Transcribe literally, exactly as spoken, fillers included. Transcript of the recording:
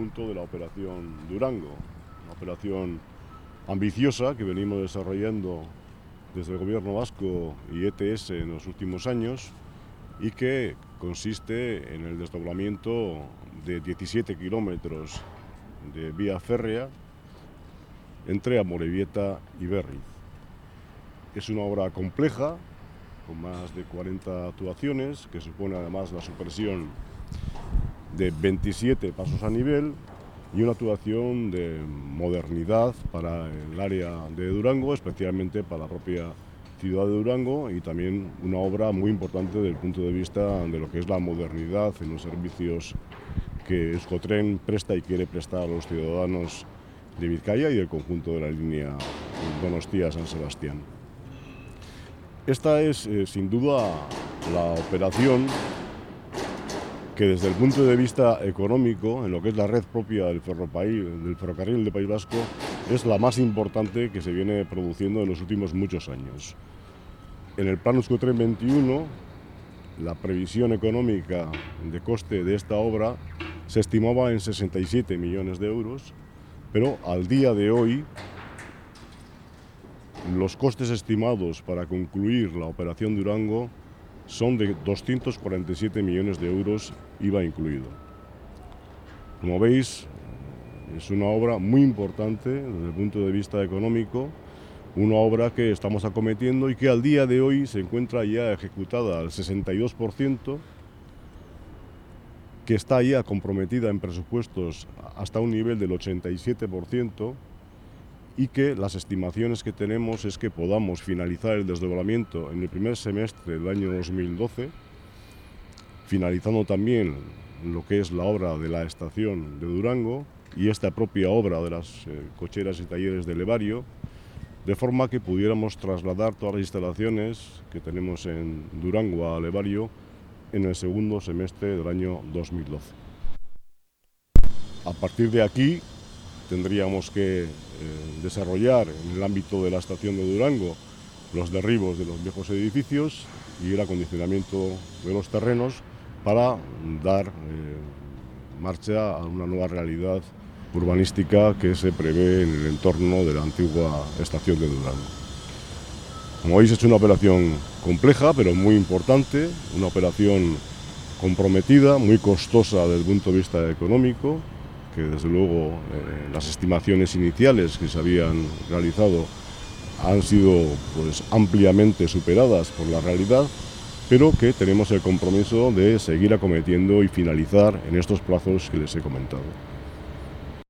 conjunto de la operación Durango, una operación ambiciosa que venimos desarrollando desde el Gobierno vasco y E T S en los últimos años y que consiste en el desdoblamiento de diecisiete kilómetros de vía férrea entre Amorebieta y Berriz. Es una obra compleja, con más de cuarenta actuaciones, que supone además la supresión de veintisiete pasos a nivel y una actuación de modernidad para el área de Durango, especialmente para la propia ciudad de Durango, y también una obra muy importante desde el punto de vista de lo que es la modernidad en los servicios que Euskotren presta y quiere prestar a los ciudadanos de Vizcaya y del conjunto de la línea Donostia-San Sebastián. Esta es, eh, sin duda, la operación que desde el punto de vista económico, en lo que es la red propia del, del ferrocarril del País Vasco, es la más importante que se viene produciendo en los últimos muchos años. En el Plan Euskotren veintiuno, la previsión económica de coste de esta obra se estimaba en sesenta y siete millones de euros, pero al día de hoy los costes estimados para concluir la operación Durango son de doscientos cuarenta y siete millones de euros, I V A incluido. Como veis, es una obra muy importante desde el punto de vista económico, una obra que estamos acometiendo y que al día de hoy se encuentra ya ejecutada al sesenta y dos por ciento, que está ya comprometida en presupuestos hasta un nivel del ochenta y siete por ciento, y que las estimaciones que tenemos es que podamos finalizar el desdoblamiento en el primer semestre del año dos mil doce, finalizando también lo que es la obra de la estación de Durango y esta propia obra de las eh, cocheras y talleres de Levario, de forma que pudiéramos trasladar todas las instalaciones que tenemos en Durango a Levario en el segundo semestre del año dos mil doce. A partir de aquí tendríamos que eh, desarrollar en el ámbito de la estación de Durango los derribos de los viejos edificios y el acondicionamiento de los terrenos para dar eh, marcha a una nueva realidad urbanística que se prevé en el entorno de la antigua estación de Durango. Como veis, es una operación compleja pero muy importante, una operación comprometida, muy costosa desde el punto de vista económico, que desde luego eh, las estimaciones iniciales que se habían realizado han sido pues, ampliamente superadas por la realidad, pero que tenemos el compromiso de seguir acometiendo y finalizar en estos plazos que les he comentado.